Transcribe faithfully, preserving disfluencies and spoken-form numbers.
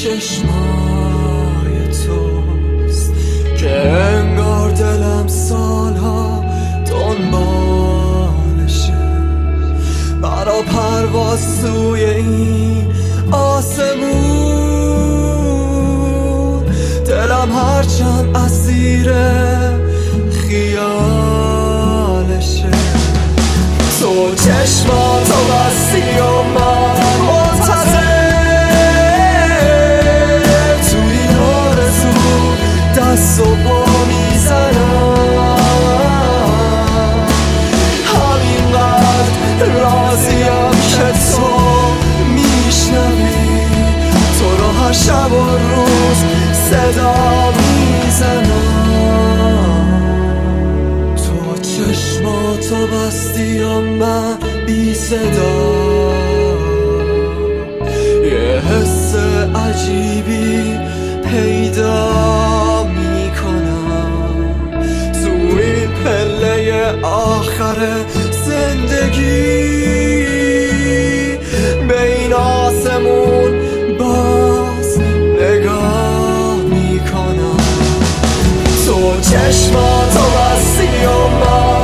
چشمای توست که انگار دلم سالها دنبالشه، برا پرواز سوی این آسمون. دلم هرچند اسیر خیالشه، تو چشماتو بستی و من منتظر تو این آرزو دست و پا میزنم. همینقدر راضیم که تو میشنوی، تو رو هر شب و روز صدا میزنم. تو چشماتو بستی و من بی صدا یه حس عجیبی پیدا میکنم. تو این پله آخر زندگی به این آسمون باز نگاه میکنم. تو چشماتو بستی و من